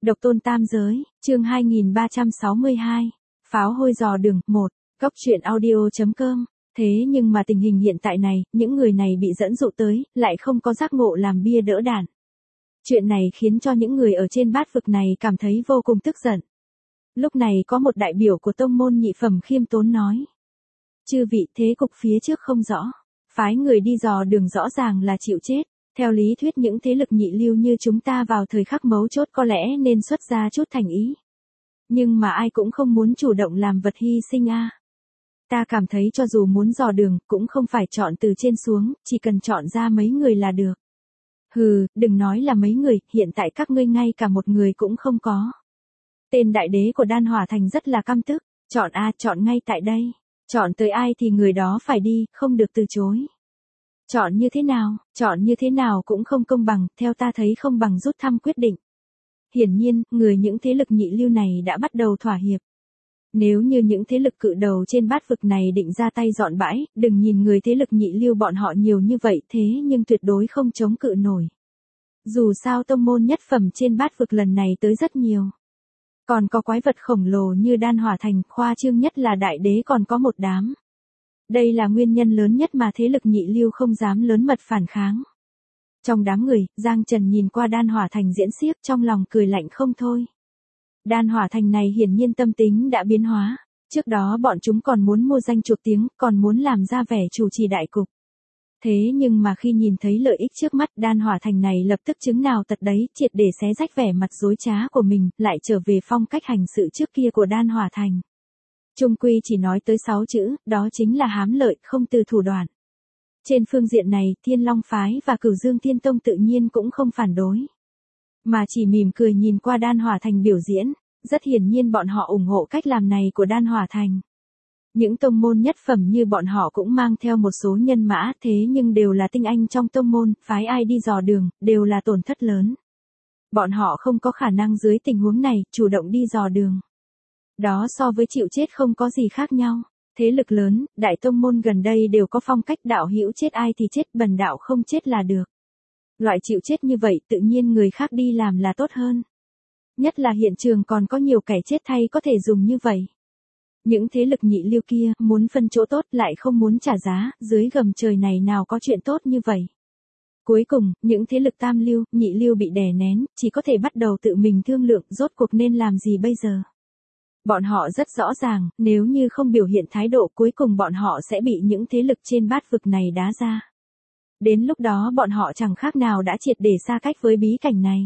Độc tôn tam giới, chương 2362. Pháo hôi dò đường, 1. Góc truyện audio.com. Thế nhưng mà tình hình hiện tại này, những người này bị dẫn dụ tới, lại không có giác ngộ làm bia đỡ đạn. Chuyện này khiến cho những người ở trên bát vực này cảm thấy vô cùng tức giận. Lúc này có một đại biểu của tông môn nhị phẩm khiêm tốn nói. Chư vị, thế cục phía trước không rõ. Phái người đi dò đường rõ ràng là chịu chết. Theo lý thuyết những thế lực nhị lưu như chúng ta vào thời khắc mấu chốt có lẽ nên xuất ra chút thành ý. Nhưng mà ai cũng không muốn chủ động làm vật hy sinh a. Ta cảm thấy cho dù muốn dò đường, cũng không phải chọn từ trên xuống, chỉ cần chọn ra mấy người là được. Hừ, đừng nói là mấy người, hiện tại các ngươi ngay cả một người cũng không có. Tên đại đế của Đan Hỏa Thành rất là căm tức, chọn a, chọn ngay tại đây. Chọn tới ai thì người đó phải đi, không được từ chối. Chọn như thế nào cũng không công bằng, theo ta thấy không bằng rút thăm quyết định. Hiển nhiên, người những thế lực nhị lưu này đã bắt đầu thỏa hiệp. Nếu như những thế lực cự đầu trên bát vực này định ra tay dọn bãi, đừng nhìn người thế lực nhị lưu bọn họ nhiều như vậy thế nhưng tuyệt đối không chống cự nổi. Dù sao tông môn nhất phẩm trên bát vực lần này tới rất nhiều. Còn có quái vật khổng lồ như Đan Hỏa Thành, khoa trương nhất là đại đế còn có một đám. Đây là nguyên nhân lớn nhất mà thế lực nhị lưu không dám lớn mật phản kháng. Trong đám người, Giang Trần nhìn qua Đan Hỏa Thành diễn xiếc trong lòng cười lạnh không thôi. Đan Hỏa Thành này hiển nhiên tâm tính đã biến hóa. Trước đó bọn chúng còn muốn mua danh chuộc tiếng, còn muốn làm ra vẻ chủ trì đại cục. Thế nhưng mà khi nhìn thấy lợi ích trước mắt, Đan Hỏa Thành này lập tức chứng nào tật đấy, triệt để xé rách vẻ mặt dối trá của mình, lại trở về phong cách hành sự trước kia của Đan Hỏa Thành. Chung quy chỉ nói tới 6 chữ, đó chính là hám lợi, không từ thủ đoạn. Trên phương diện này, Thiên Long Phái và Cửu Dương Thiên Tông tự nhiên cũng không phản đối. Mà chỉ mỉm cười nhìn qua Đan Hỏa Thành biểu diễn, rất hiển nhiên bọn họ ủng hộ cách làm này của Đan Hỏa Thành. Những tông môn nhất phẩm như bọn họ cũng mang theo một số nhân mã thế nhưng đều là tinh anh trong tông môn, phái ai đi dò đường, đều là tổn thất lớn. Bọn họ không có khả năng dưới tình huống này, chủ động đi dò đường. Đó so với chịu chết không có gì khác nhau. Thế lực lớn, đại tông môn gần đây đều có phong cách đạo hữu chết ai thì chết, bần đạo không chết là được. Loại chịu chết như vậy tự nhiên người khác đi làm là tốt hơn. Nhất là hiện trường còn có nhiều kẻ chết thay có thể dùng như vậy. Những thế lực nhị lưu kia muốn phân chỗ tốt lại không muốn trả giá, dưới gầm trời này nào có chuyện tốt như vậy. Cuối cùng, những thế lực tam lưu, nhị lưu bị đè nén, chỉ có thể bắt đầu tự mình thương lượng rốt cuộc nên làm gì bây giờ. Bọn họ rất rõ ràng, nếu như không biểu hiện thái độ cuối cùng bọn họ sẽ bị những thế lực trên bát vực này đá ra. Đến lúc đó bọn họ chẳng khác nào đã triệt để xa cách với bí cảnh này.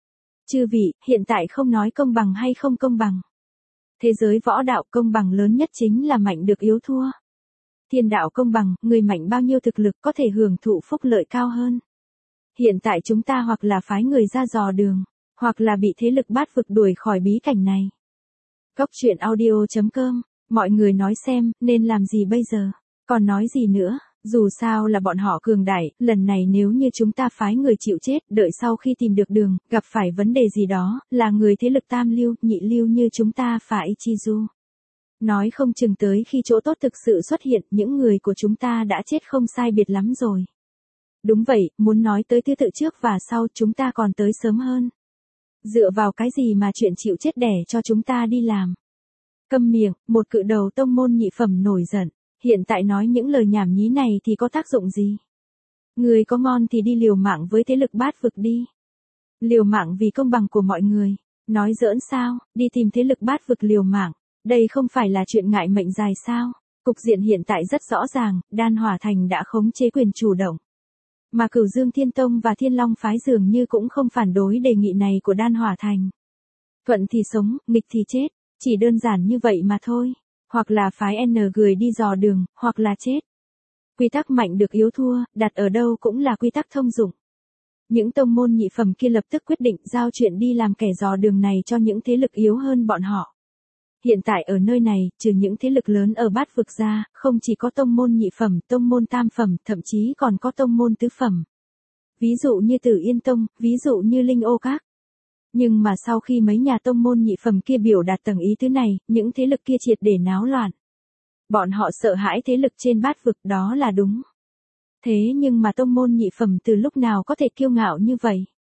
Chư vị, hiện tại không nói công bằng hay không công bằng. Thế giới võ đạo công bằng lớn nhất chính là mạnh được yếu thua. Thiên đạo công bằng, người mạnh bao nhiêu thực lực có thể hưởng thụ phúc lợi cao hơn. Hiện tại chúng ta hoặc là phái người ra dò đường, hoặc là bị thế lực bát vực đuổi khỏi bí cảnh này. Góc truyện audio.com, mọi người nói xem, nên làm gì bây giờ? Còn nói gì nữa? Dù sao là bọn họ cường đại, lần này nếu như chúng ta phái người chịu chết, đợi sau khi tìm được đường, gặp phải vấn đề gì đó, là người thế lực tam lưu, nhị lưu như chúng ta phải chi du. Nói không chừng tới khi chỗ tốt thực sự xuất hiện, những người của chúng ta đã chết không sai biệt lắm rồi. Đúng vậy, muốn nói tới thứ tự trước và sau chúng ta còn tới sớm hơn. Dựa vào cái gì mà chuyện chịu chết đẻ cho chúng ta đi làm? Câm miệng, một cự đầu tông môn nhị phẩm nổi giận. Hiện tại nói những lời nhảm nhí này thì có tác dụng gì? Người có ngon thì đi liều mạng với thế lực bát vực đi. Liều mạng vì công bằng của mọi người. Nói giỡn sao, đi tìm thế lực bát vực liều mạng. Đây không phải là chuyện ngại mệnh dài sao? Cục diện hiện tại rất rõ ràng, Đan Hỏa Thành đã khống chế quyền chủ động. Mà Cửu Dương Thiên Tông và Thiên Long Phái dường như cũng không phản đối đề nghị này của Đan Hỏa Thành. Thuận thì sống, nghịch thì chết, chỉ đơn giản như vậy mà thôi. Hoặc là phái N người đi dò đường, hoặc là chết. Quy tắc mạnh được yếu thua, đặt ở đâu cũng là quy tắc thông dụng. Những tông môn nhị phẩm kia lập tức quyết định giao chuyện đi làm kẻ dò đường này cho những thế lực yếu hơn bọn họ. Hiện tại ở nơi này, trừ những thế lực lớn ở bát vực ra, không chỉ có tông môn nhị phẩm, tông môn tam phẩm, thậm chí còn có tông môn tứ phẩm. Ví dụ như Tử Yên Tông, ví dụ như Linh Ô Các. Nhưng mà sau khi mấy nhà tông môn nhị phẩm kia biểu đạt tầng ý thứ này, những thế lực kia triệt để náo loạn. Bọn họ sợ hãi thế lực trên bát vực, đó là đúng. Thế nhưng mà tông môn nhị phẩm từ lúc nào có thể kiêu ngạo như vậy?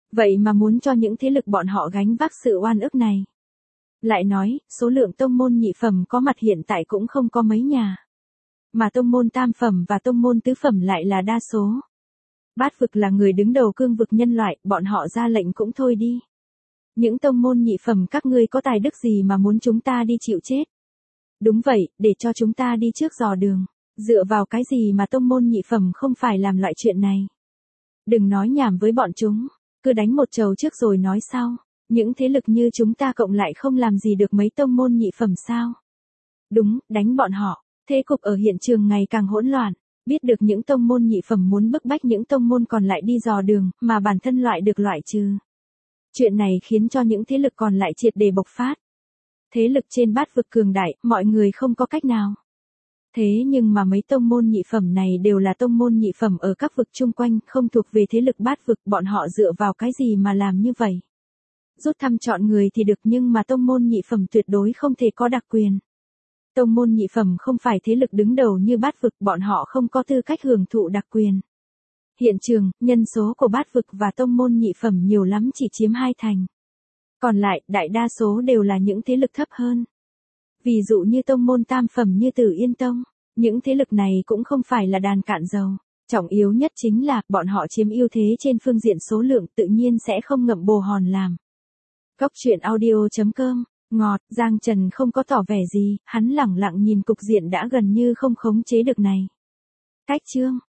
Vậy mà muốn cho những thế lực bọn họ gánh vác sự oan ức này. Lại nói, số lượng tông môn nhị phẩm có mặt hiện tại cũng không có mấy nhà. Mà tông môn tam phẩm và tông môn tứ phẩm lại là đa số. Bát vực là người đứng đầu cương vực nhân loại, bọn họ ra lệnh cũng thôi đi. Những tông môn nhị phẩm các ngươi có tài đức gì mà muốn chúng ta đi chịu chết? Đúng vậy, để cho chúng ta đi trước dò đường. Dựa vào cái gì mà tông môn nhị phẩm không phải làm loại chuyện này? Đừng nói nhảm với bọn chúng, cứ đánh một trầu trước rồi nói sau. Những thế lực như chúng ta cộng lại không làm gì được mấy tông môn nhị phẩm sao? Đúng, đánh bọn họ. Thế cục ở hiện trường ngày càng hỗn loạn. Biết được những tông môn nhị phẩm muốn bức bách những tông môn còn lại đi dò đường, mà bản thân loại được loại trừ. Chuyện này khiến cho những thế lực còn lại triệt để bộc phát. Thế lực trên bát vực cường đại, mọi người không có cách nào. Thế nhưng mà mấy tông môn nhị phẩm này đều là tông môn nhị phẩm ở các vực chung quanh, không thuộc về thế lực bát vực, bọn họ dựa vào cái gì mà làm như vậy? Rút thăm chọn người thì được nhưng mà tông môn nhị phẩm tuyệt đối không thể có đặc quyền. Tông môn nhị phẩm không phải thế lực đứng đầu như bát vực, bọn họ không có tư cách hưởng thụ đặc quyền. Hiện trường, nhân số của bát vực và tông môn nhị phẩm nhiều lắm chỉ chiếm 2 thành. Còn lại, đại đa số đều là những thế lực thấp hơn. Ví dụ như tông môn tam phẩm như Tử Yên Tông, những thế lực này cũng không phải là đàn cạn dầu. Trọng yếu nhất chính là, bọn họ chiếm ưu thế trên phương diện số lượng tự nhiên sẽ không ngậm bồ hòn làm. Góc truyện audio.com, ngọt, Giang Trần không có tỏ vẻ gì, hắn lẳng lặng nhìn cục diện đã gần như không khống chế được này. Cách chương